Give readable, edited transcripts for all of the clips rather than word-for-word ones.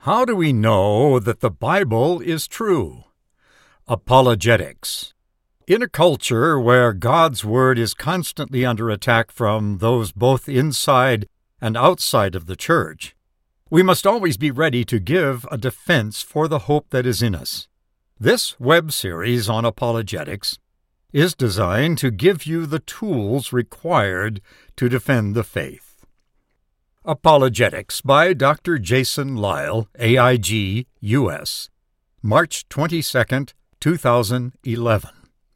How do we know that the Bible is true? Apologetics. In a culture where God's Word is constantly under attack from those both inside and outside of the church, we must always be ready to give a defense for the hope that is in us. This web series on apologetics is designed to give you the tools required to defend the faith. Apologetics by Dr. Jason Lisle, AIG, U.S., March 22, 2011.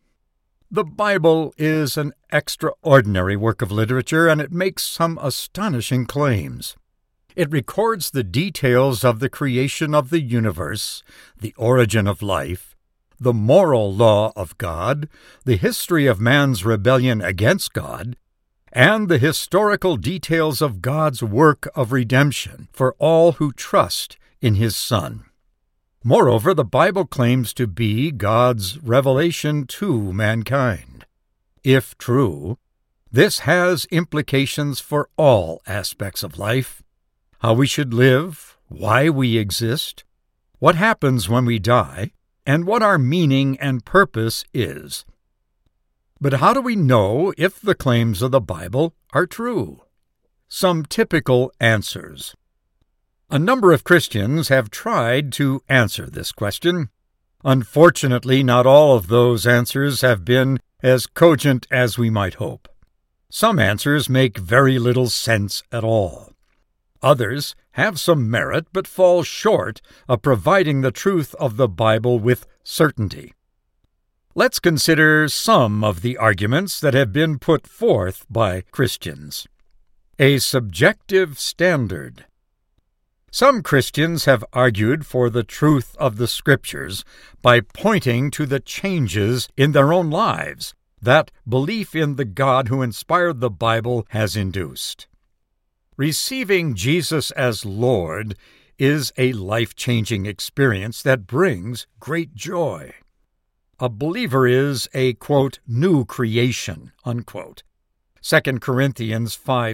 The Bible is an extraordinary work of literature, and it makes some astonishing claims. It records the details of the creation of the universe, the origin of life, the moral law of God, the history of man's rebellion against God, and the historical details of God's work of redemption for all who trust in His Son. Moreover, the Bible claims to be God's revelation to mankind. If true, this has implications for all aspects of life: how we should live, why we exist, what happens when we die, and what our meaning and purpose is. But how do we know if the claims of the Bible are true? Some typical answers. A number of Christians have tried to answer this question. Unfortunately, not all of those answers have been as cogent as we might hope. Some answers make very little sense at all. Others have some merit but fall short of providing the truth of the Bible with certainty. Let's consider some of the arguments that have been put forth by Christians. A subjective standard. Some Christians have argued for the truth of the Scriptures by pointing to the changes in their own lives that belief in the God who inspired the Bible has induced. Receiving Jesus as Lord is a life-changing experience that brings great joy. A believer is a, quote, new creation, unquote. 2 Corinthians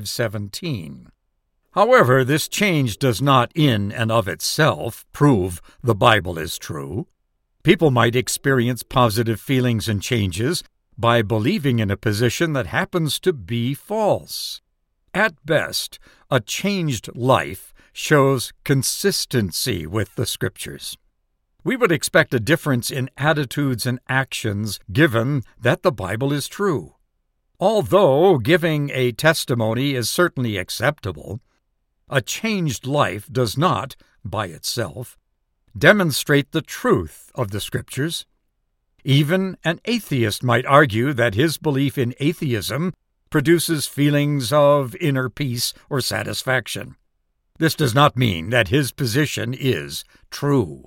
5:17. However, this change does not in and of itself prove the Bible is true. People might experience positive feelings and changes by believing in a position that happens to be false. At best, a changed life shows consistency with the Scriptures. We would expect a difference in attitudes and actions given that the Bible is true. Although giving a testimony is certainly acceptable, a changed life does not, by itself, demonstrate the truth of the Scriptures. Even an atheist might argue that his belief in atheism produces feelings of inner peace or satisfaction. This does not mean that his position is true.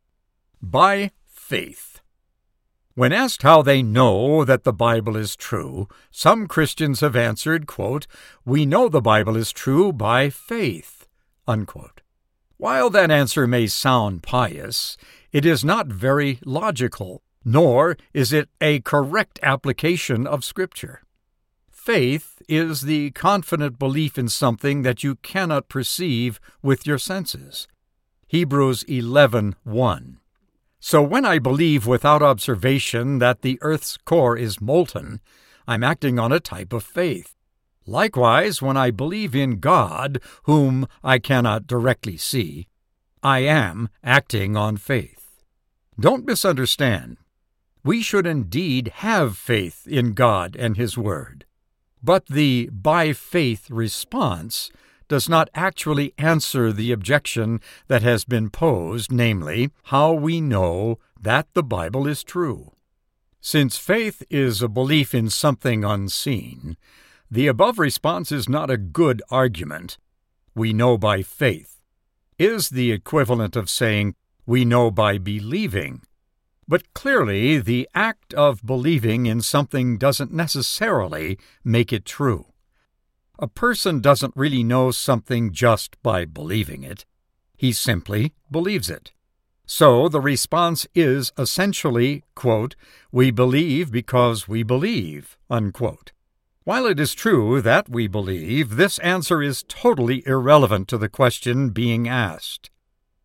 By faith. When asked how they know that the Bible is true, some Christians have answered, quote, "We know the Bible is true by faith," unquote. While that answer may sound pious, it is not very logical, nor is it a correct application of Scripture. Faith is the confident belief in something that you cannot perceive with your senses. Hebrews 11:1. So when I believe without observation that the earth's core is molten, I'm acting on a type of faith. Likewise, when I believe in God, whom I cannot directly see, I am acting on faith. Don't misunderstand. We should indeed have faith in God and His Word. But the by faith response does not actually answer the objection that has been posed, namely, how we know that the Bible is true. Since faith is a belief in something unseen, the above response is not a good argument. We know by faith is the equivalent of saying we know by believing. But clearly, the act of believing in something doesn't necessarily make it true. A person doesn't really know something just by believing it. He simply believes it. So the response is essentially, quote, "We believe because we believe," unquote. While it is true that we believe, this answer is totally irrelevant to the question being asked.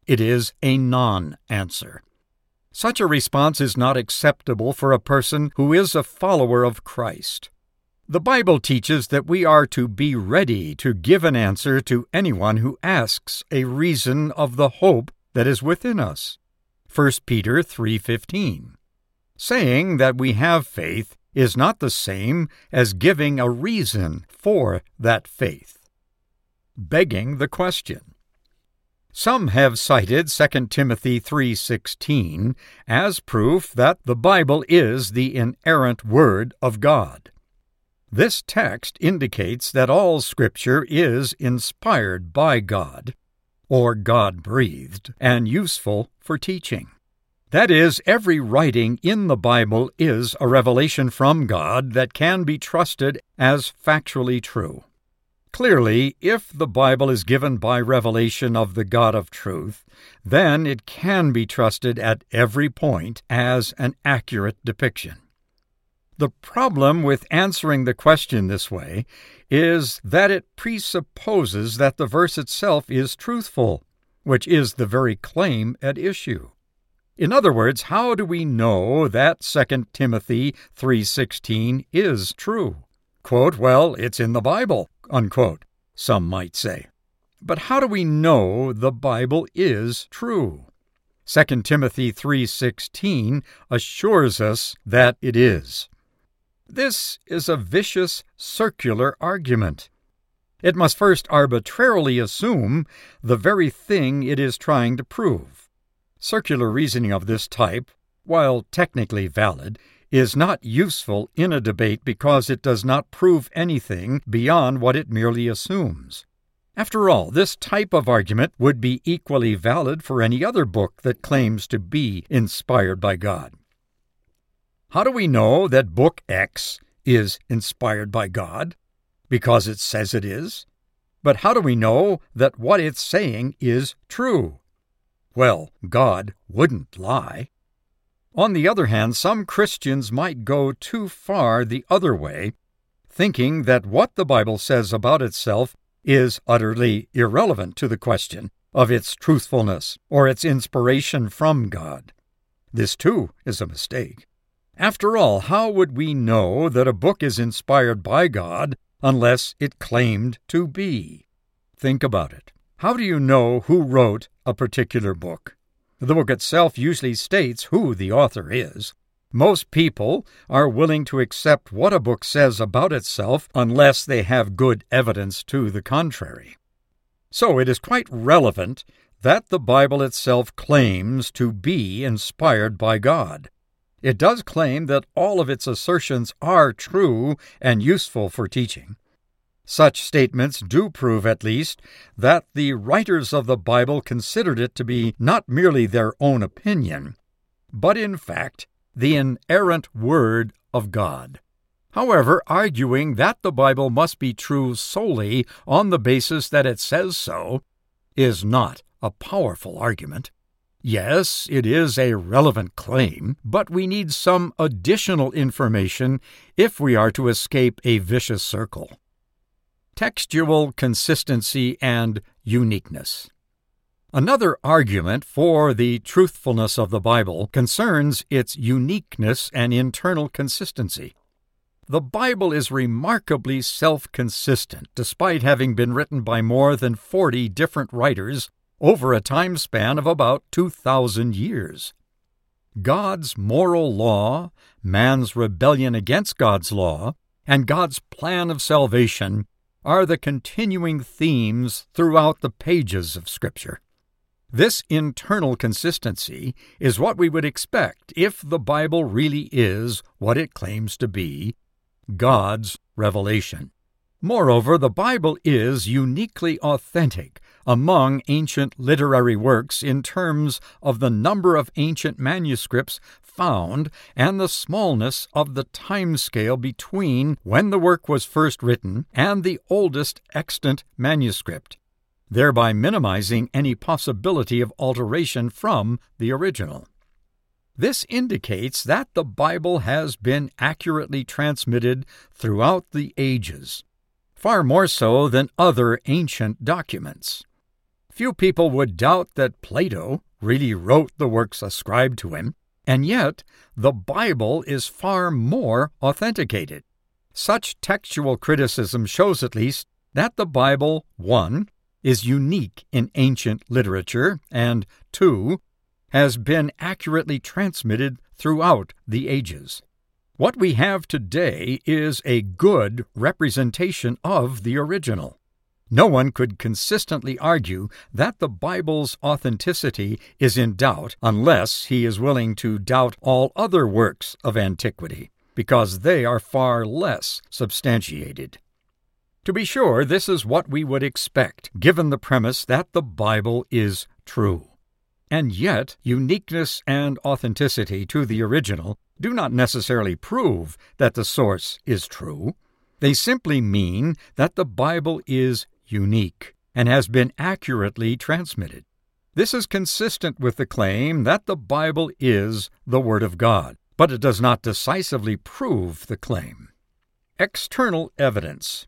It is a non-answer. Such a response is not acceptable for a person who is a follower of Christ. The Bible teaches that we are to be ready to give an answer to anyone who asks a reason of the hope that is within us. 1 Peter 3:15. Saying that we have faith is not the same as giving a reason for that faith. Begging the question. Some have cited 2 Timothy 3:16 as proof that the Bible is the inerrant Word of God. This text indicates that all Scripture is inspired by God, or God-breathed, and useful for teaching. That is, every writing in the Bible is a revelation from God that can be trusted as factually true. Clearly, if the Bible is given by revelation of the God of truth, then it can be trusted at every point as an accurate depiction. The problem with answering the question this way is that it presupposes that the verse itself is truthful, which is the very claim at issue. In other words, how do we know that 2 Timothy 3:16 is true? Quote, well, it's in the Bible, unquote, some might say. But how do we know the Bible is true? 2 Timothy 3:16 assures us that it is. This is a vicious, circular argument. It must first arbitrarily assume the very thing it is trying to prove. Circular reasoning of this type, while technically valid, is not useful in a debate because it does not prove anything beyond what it merely assumes. After all, this type of argument would be equally valid for any other book that claims to be inspired by God. How do we know that Book X is inspired by God? Because it says it is. But how do we know that what it's saying is true? Well, God wouldn't lie. On the other hand, some Christians might go too far the other way, thinking that what the Bible says about itself is utterly irrelevant to the question of its truthfulness or its inspiration from God. This, too, is a mistake. After all, how would we know that a book is inspired by God unless it claimed to be? Think about it. How do you know who wrote a particular book? The book itself usually states who the author is. Most people are willing to accept what a book says about itself unless they have good evidence to the contrary. So it is quite relevant that the Bible itself claims to be inspired by God. It does claim that all of its assertions are true and useful for teaching. Such statements do prove, at least, that the writers of the Bible considered it to be not merely their own opinion, but in fact the inerrant Word of God. However, arguing that the Bible must be true solely on the basis that it says so is not a powerful argument. Yes, it is a relevant claim, but we need some additional information if we are to escape a vicious circle. Textual consistency and uniqueness. Another argument for the truthfulness of the Bible concerns its uniqueness and internal consistency. The Bible is remarkably self-consistent, despite having been written by more than 40 different writers over a time span of about 2,000 years. God's moral law, man's rebellion against God's law, and God's plan of salvation are the continuing themes throughout the pages of Scripture. This internal consistency is what we would expect if the Bible really is what it claims to be, God's revelation. Moreover, the Bible is uniquely authentic among ancient literary works in terms of the number of ancient manuscripts found and the smallness of the time scale between when the work was first written and the oldest extant manuscript, thereby minimizing any possibility of alteration from the original. This indicates that the Bible has been accurately transmitted throughout the ages, far more so than other ancient documents. Few people would doubt that Plato really wrote the works ascribed to him, and yet the Bible is far more authenticated. Such textual criticism shows at least that the Bible, 1, is unique in ancient literature, and 2, has been accurately transmitted throughout the ages. What we have today is a good representation of the original. No one could consistently argue that the Bible's authenticity is in doubt unless he is willing to doubt all other works of antiquity, because they are far less substantiated. To be sure, this is what we would expect, given the premise that the Bible is true. And yet, uniqueness and authenticity to the original do not necessarily prove that the source is true. They simply mean that the Bible is unique and has been accurately transmitted. This is consistent with the claim that the Bible is the Word of God, but it does not decisively prove the claim. External evidence.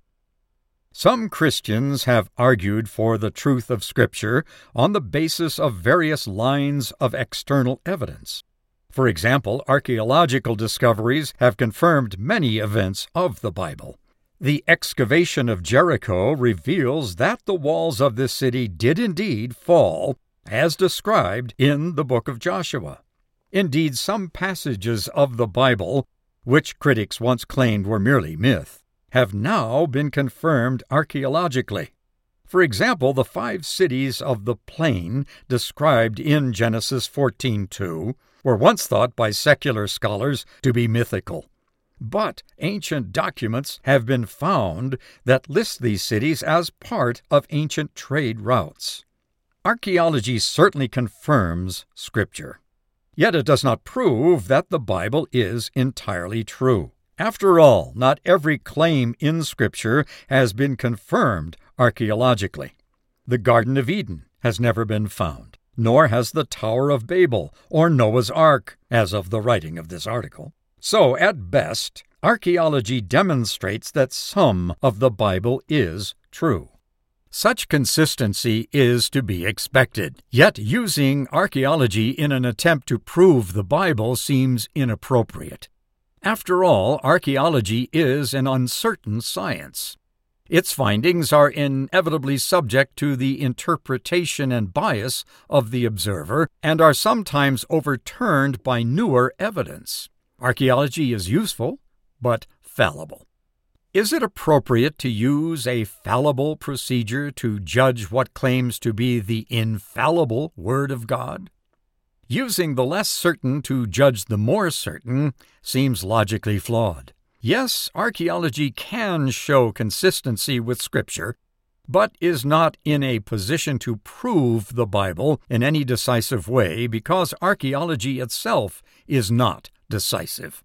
Some Christians have argued for the truth of Scripture on the basis of various lines of external evidence. For example, archaeological discoveries have confirmed many events of the Bible. The excavation of Jericho reveals that the walls of this city did indeed fall, as described in the book of Joshua. Indeed, some passages of the Bible, which critics once claimed were merely myth, have now been confirmed archaeologically. For example, the 5 cities of the plain described in Genesis 14:2 were once thought by secular scholars to be mythical. But ancient documents have been found that list these cities as part of ancient trade routes. Archaeology certainly confirms Scripture. Yet it does not prove that the Bible is entirely true. After all, not every claim in Scripture has been confirmed archaeologically. The Garden of Eden has never been found, nor has the Tower of Babel or Noah's Ark, as of the writing of this article. So, at best, archaeology demonstrates that some of the Bible is true. Such consistency is to be expected, yet using archaeology in an attempt to prove the Bible seems inappropriate. After all, archaeology is an uncertain science. Its findings are inevitably subject to the interpretation and bias of the observer and are sometimes overturned by newer evidence. Archaeology is useful, but fallible. Is it appropriate to use a fallible procedure to judge what claims to be the infallible Word of God? Using the less certain to judge the more certain seems logically flawed. Yes, archaeology can show consistency with Scripture, but is not in a position to prove the Bible in any decisive way because archaeology itself is not decisive.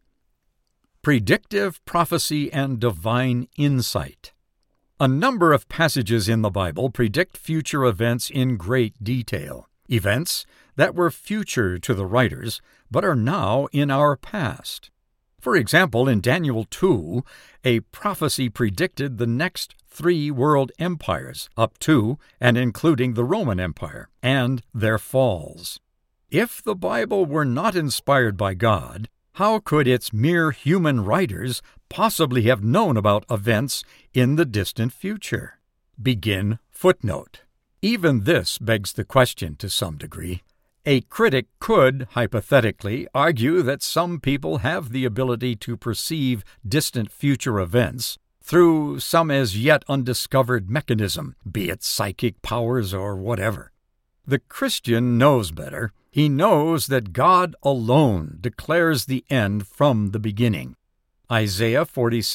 Predictive prophecy and divine insight. A number of passages in the Bible predict future events in great detail, events that were future to the writers but are now in our past. For example, in Daniel 2, a prophecy predicted the next 3 world empires, up to and including the Roman Empire, and their falls. If the Bible were not inspired by God, how could its mere human writers possibly have known about events in the distant future? Begin footnote. Even this begs the question to some degree. A critic could, hypothetically, argue that some people have the ability to perceive distant future events through some as yet undiscovered mechanism, be it psychic powers or whatever. The Christian knows better. He knows that God alone declares the end from the beginning. Isaiah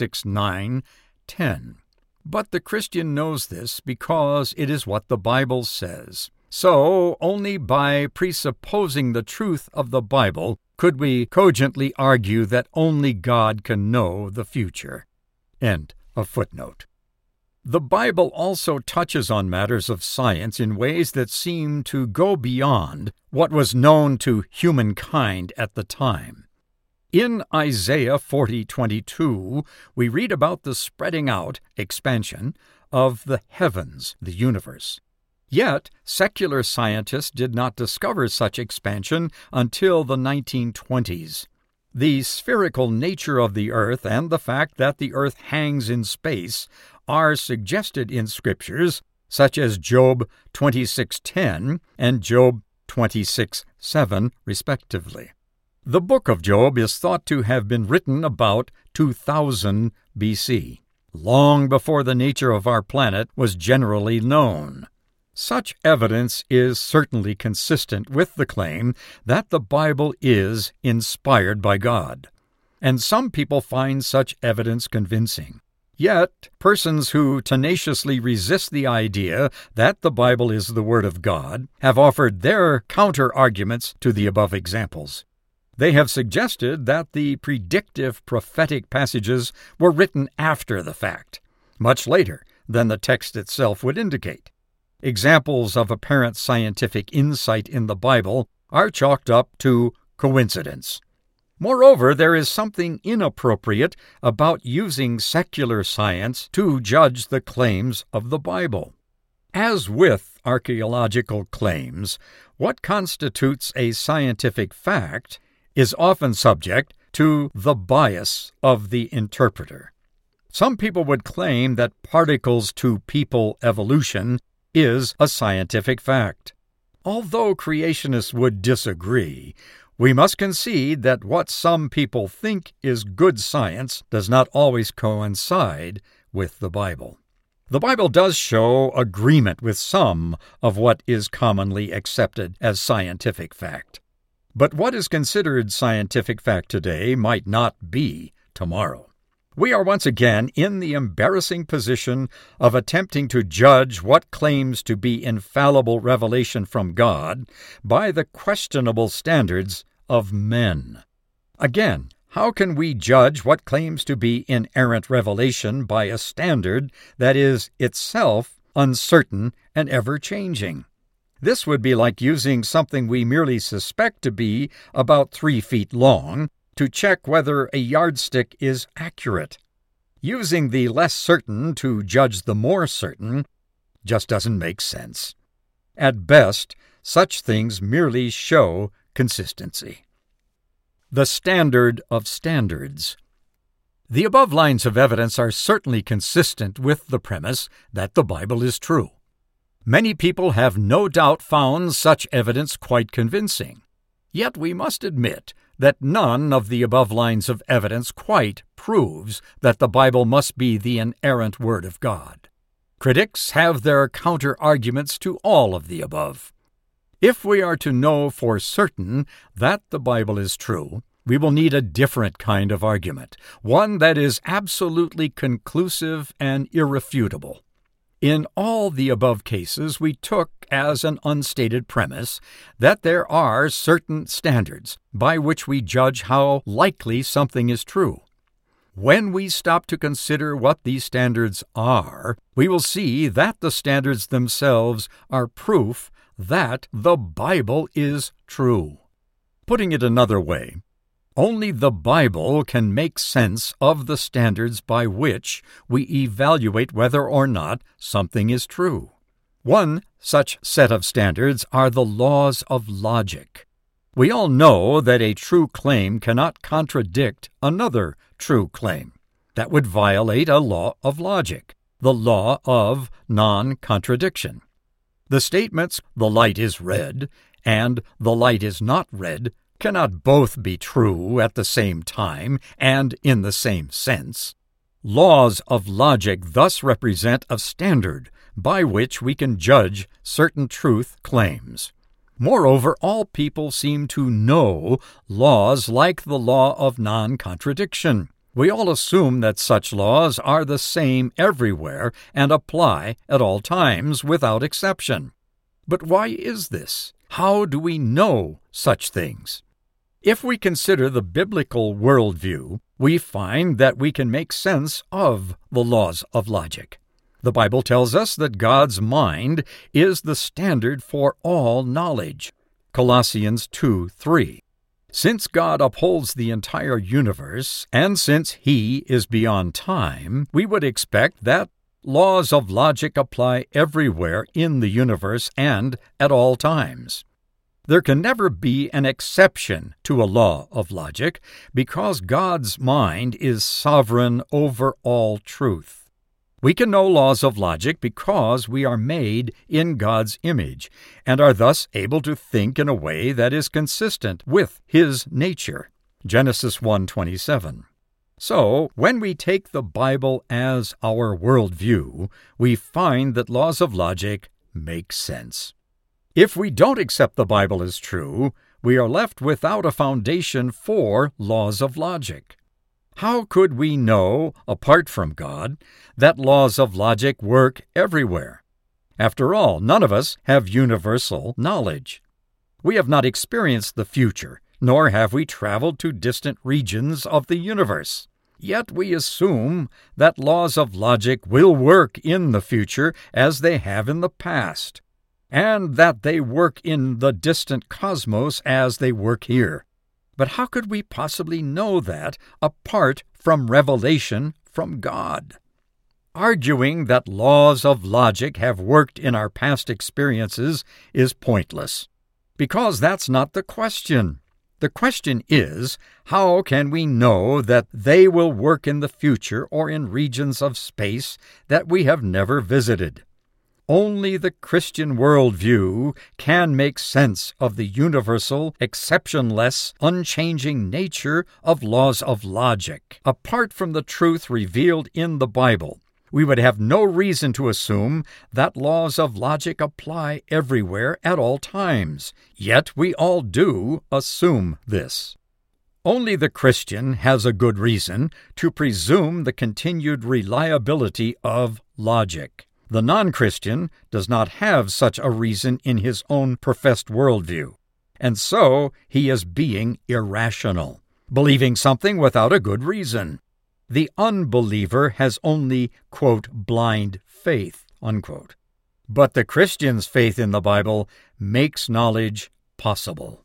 46:9-10. But the Christian knows this because it is what the Bible says. So, only by presupposing the truth of the Bible could we cogently argue that only God can know the future. End of footnote. The Bible also touches on matters of science in ways that seem to go beyond what was known to humankind at the time. In Isaiah 40:22, we read about the spreading out, expansion, of the heavens, the universe. Yet, secular scientists did not discover such expansion until the 1920s. The spherical nature of the earth and the fact that the earth hangs in space are suggested in scriptures such as Job 26:10 and Job 26:7, respectively. The book of Job is thought to have been written about 2000 BC, long before the nature of our planet was generally known. Such evidence is certainly consistent with the claim that the Bible is inspired by God, and some people find such evidence convincing. Yet, persons who tenaciously resist the idea that the Bible is the Word of God have offered their counter-arguments to the above examples. They have suggested that the predictive prophetic passages were written after the fact, much later than the text itself would indicate. Examples of apparent scientific insight in the Bible are chalked up to coincidence. Moreover, there is something inappropriate about using secular science to judge the claims of the Bible. As with archaeological claims, what constitutes a scientific fact is often subject to the bias of the interpreter. Some people would claim that particles-to-people evolution is a scientific fact. Although creationists would disagree, we must concede that what some people think is good science does not always coincide with the Bible. The Bible does show agreement with some of what is commonly accepted as scientific fact. But what is considered scientific fact today might not be tomorrow. We are once again in the embarrassing position of attempting to judge what claims to be infallible revelation from God by the questionable standards of men. Again, how can we judge what claims to be inerrant revelation by a standard that is itself uncertain and ever-changing? This would be like using something we merely suspect to be about 3 feet long to check whether a yardstick is accurate. Using the less certain to judge the more certain just doesn't make sense. At best, such things merely show consistency. The standard of standards. The above lines of evidence are certainly consistent with the premise that the Bible is true. Many people have no doubt found such evidence quite convincing. Yet we must admit that none of the above lines of evidence quite proves that the Bible must be the inerrant Word of God. Critics have their counter-arguments to all of the above. If we are to know for certain that the Bible is true, we will need a different kind of argument, one that is absolutely conclusive and irrefutable. In all the above cases, we took as an unstated premise that there are certain standards by which we judge how likely something is true. When we stop to consider what these standards are, we will see that the standards themselves are proof that the Bible is true. Putting it another way, only the Bible can make sense of the standards by which we evaluate whether or not something is true. One such set of standards are the laws of logic. We all know that a true claim cannot contradict another true claim. That would violate a law of logic, the law of non-contradiction. The statements, "the light is red," and "the light is not red," cannot both be true at the same time and in the same sense. Laws of logic thus represent a standard by which we can judge certain truth claims. Moreover, all people seem to know laws like the law of non-contradiction. We all assume that such laws are the same everywhere and apply at all times without exception. But why is this? How do we know such things? If we consider the biblical worldview, we find that we can make sense of the laws of logic. The Bible tells us that God's mind is the standard for all knowledge. Colossians 2:3. Since God upholds the entire universe, and since He is beyond time, we would expect that Laws of logic apply everywhere in the universe and at all times. There can never be an exception to a law of logic because God's mind is sovereign over all truth. We can know laws of logic because we are made in God's image and are thus able to think in a way that is consistent with His nature. Genesis 1:27. So, when we take the Bible as our worldview, we find that laws of logic make sense. If we don't accept the Bible as true, we are left without a foundation for laws of logic. How could we know, apart from God, that laws of logic work everywhere? After all, none of us have universal knowledge. We have not experienced the future, nor have we traveled to distant regions of the universe. Yet we assume that laws of logic will work in the future as they have in the past, and that they work in the distant cosmos as they work here. But how could we possibly know that apart from revelation from God? Arguing that laws of logic have worked in our past experiences is pointless, because that's not the question. The question is, how can we know that they will work in the future or in regions of space that we have never visited? Only the Christian worldview can make sense of the universal, exceptionless, unchanging nature of laws of logic. Apart from the truth revealed in the Bible, we would have no reason to assume that laws of logic apply everywhere at all times. Yet we all do assume this. Only the Christian has a good reason to presume the continued reliability of logic. The non-Christian does not have such a reason in his own professed worldview, and so he is being irrational, believing something without a good reason. The unbeliever has only, quote, blind faith, unquote. But the Christian's faith in the Bible makes knowledge possible.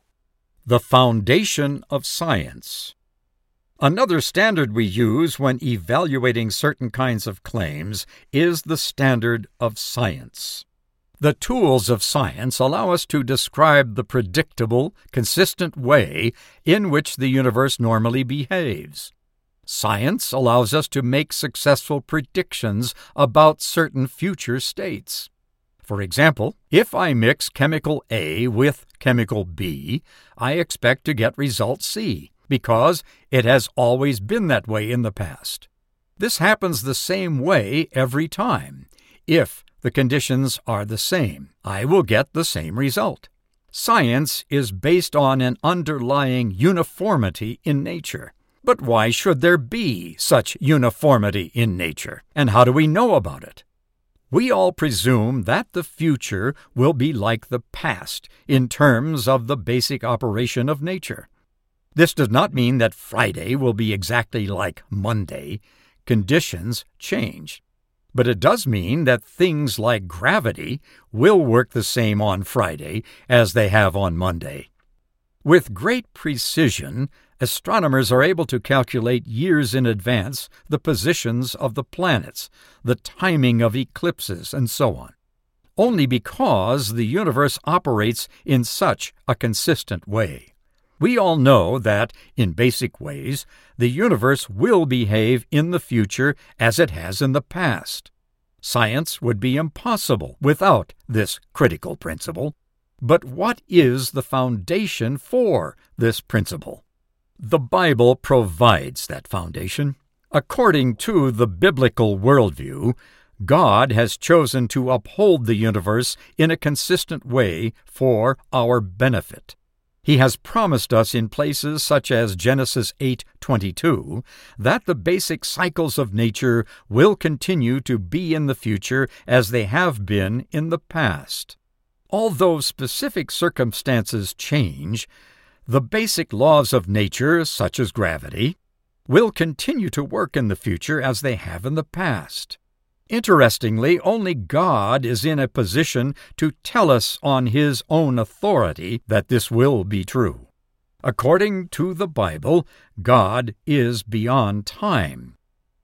The foundation of science. Another standard we use when evaluating certain kinds of claims is the standard of science. The tools of science allow us to describe the predictable, consistent way in which the universe normally behaves. Science allows us to make successful predictions about certain future states. For example, if I mix chemical A with chemical B, I expect to get result C, because it has always been that way in the past. This happens the same way every time. If the conditions are the same, I will get the same result. Science is based on an underlying uniformity in nature. But why should there be such uniformity in nature? And how do we know about it? We all presume that the future will be like the past in terms of the basic operation of nature. This does not mean that Friday will be exactly like Monday. Conditions change. But it does mean that things like gravity will work the same on Friday as they have on Monday. With great precision, astronomers are able to calculate years in advance the positions of the planets, the timing of eclipses, and so on, only because the universe operates in such a consistent way. We all know that, in basic ways, the universe will behave in the future as it has in the past. Science would be impossible without this critical principle. But what is the foundation for this principle? The Bible provides that foundation. According to the biblical worldview, God has chosen to uphold the universe in a consistent way for our benefit. He has promised us in places such as Genesis 8:22 that the basic cycles of nature will continue to be in the future as they have been in the past. Although specific circumstances change, the basic laws of nature, such as gravity, will continue to work in the future as they have in the past. Interestingly, only God is in a position to tell us on His own authority that this will be true. According to the Bible, God is beyond time,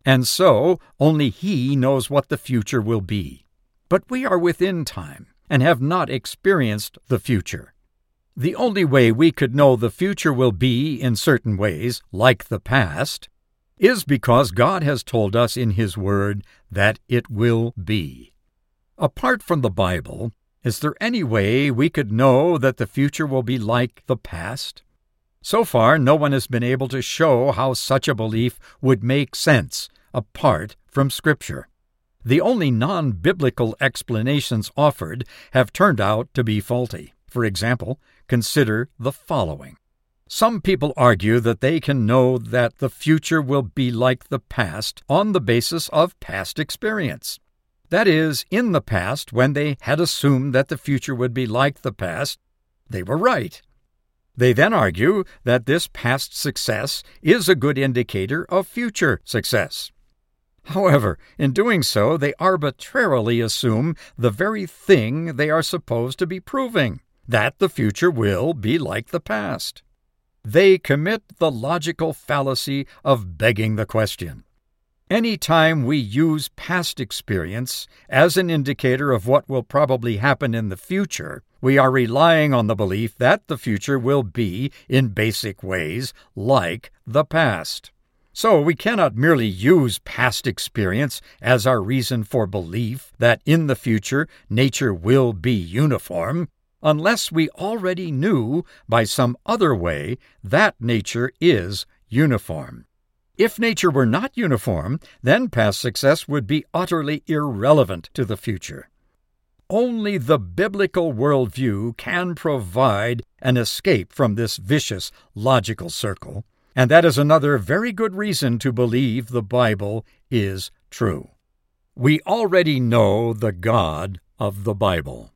and so only He knows what the future will be. But we are within time and have not experienced the future. The only way we could know the future will be in certain ways, like the past, is because God has told us in His Word that it will be. Apart from the Bible, is there any way we could know that the future will be like the past? So far, no one has been able to show how such a belief would make sense apart from Scripture. The only non-biblical explanations offered have turned out to be faulty. For example, consider the following. Some people argue that they can know that the future will be like the past on the basis of past experience. That is, in the past, when they had assumed that the future would be like the past, they were right. They then argue that this past success is a good indicator of future success. However, in doing so, they arbitrarily assume the very thing they are supposed to be proving, that the future will be like the past. They commit the logical fallacy of begging the question. Any time we use past experience as an indicator of what will probably happen in the future, we are relying on the belief that the future will be, in basic ways, like the past. So we cannot merely use past experience as our reason for belief that in the future nature will be uniform, unless we already knew by some other way that nature is uniform. If nature were not uniform, then past success would be utterly irrelevant to the future. Only the biblical worldview can provide an escape from this vicious logical circle, and that is another very good reason to believe the Bible is true. We already know the God of the Bible.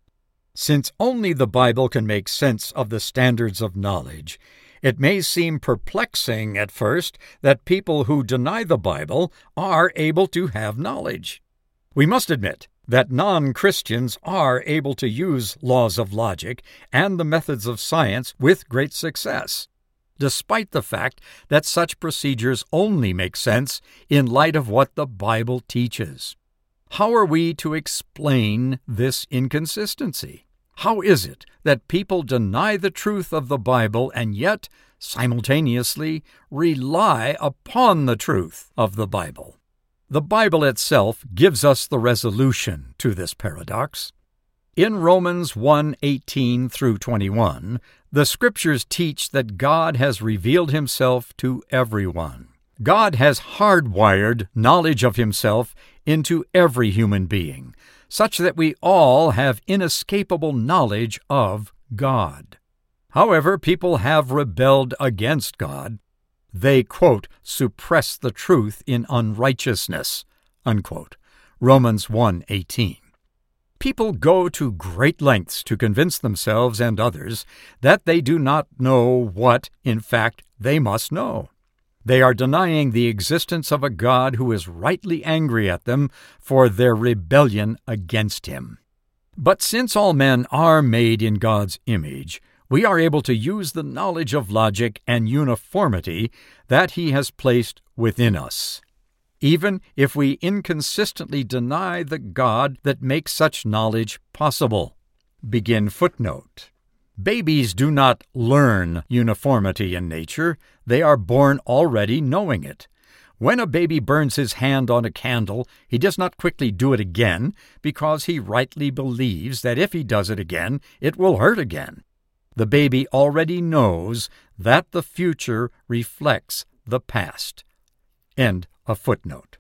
Since only the Bible can make sense of the standards of knowledge, it may seem perplexing at first that people who deny the Bible are able to have knowledge. We must admit that non-Christians are able to use laws of logic and the methods of science with great success, despite the fact that such procedures only make sense in light of what the Bible teaches. How are we to explain this inconsistency? How is it that people deny the truth of the Bible and yet simultaneously rely upon the truth of the Bible? The Bible itself gives us the resolution to this paradox. In Romans 1:18 through 21, the Scriptures teach that God has revealed Himself to everyone. God has hardwired knowledge of Himself into every human being, such that we all have inescapable knowledge of God. However, people have rebelled against God. They, quote, suppress the truth in unrighteousness, unquote. Romans 1:18. People go to great lengths to convince themselves and others that they do not know what, in fact, they must know. They are denying the existence of a God who is rightly angry at them for their rebellion against Him. But since all men are made in God's image, we are able to use the knowledge of logic and uniformity that He has placed within us, even if we inconsistently deny the God that makes such knowledge possible. Begin footnote. Babies do not learn uniformity in nature. They are born already knowing it. When a baby burns his hand on a candle, he does not quickly do it again because he rightly believes that if he does it again, it will hurt again. The baby already knows that the future reflects the past. End of footnote.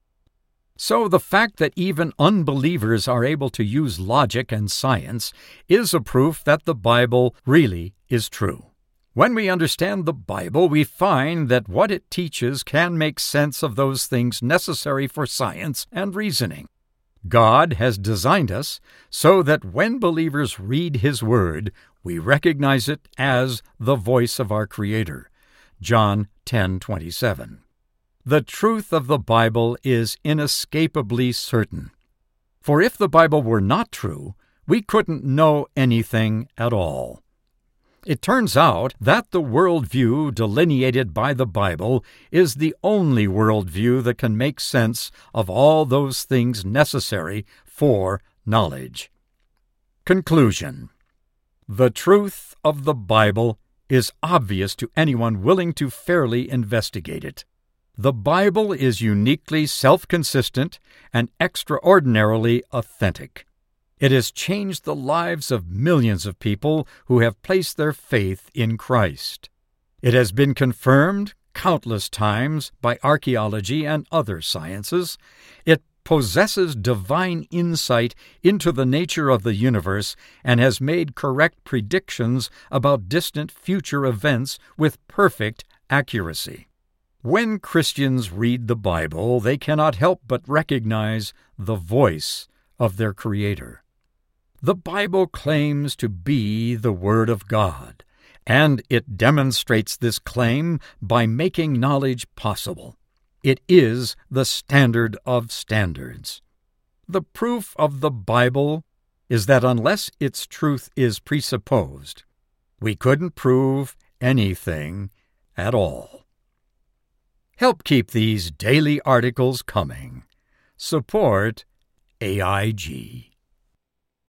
So the fact that even unbelievers are able to use logic and science is a proof that the Bible really is true. When we understand the Bible, we find that what it teaches can make sense of those things necessary for science and reasoning. God has designed us so that when believers read His Word, we recognize it as the voice of our Creator. John 10:27. The truth of the Bible is inescapably certain. For if the Bible were not true, we couldn't know anything at all. It turns out that the worldview delineated by the Bible is the only worldview that can make sense of all those things necessary for knowledge. Conclusion. The truth of the Bible is obvious to anyone willing to fairly investigate it. The Bible is uniquely self-consistent and extraordinarily authentic. It has changed the lives of millions of people who have placed their faith in Christ. It has been confirmed countless times by archaeology and other sciences. It possesses divine insight into the nature of the universe and has made correct predictions about distant future events with perfect accuracy. When Christians read the Bible, they cannot help but recognize the voice of their Creator. The Bible claims to be the Word of God, and it demonstrates this claim by making knowledge possible. It is the standard of standards. The proof of the Bible is that unless its truth is presupposed, we couldn't prove anything at all. Help keep these daily articles coming. Support AIG.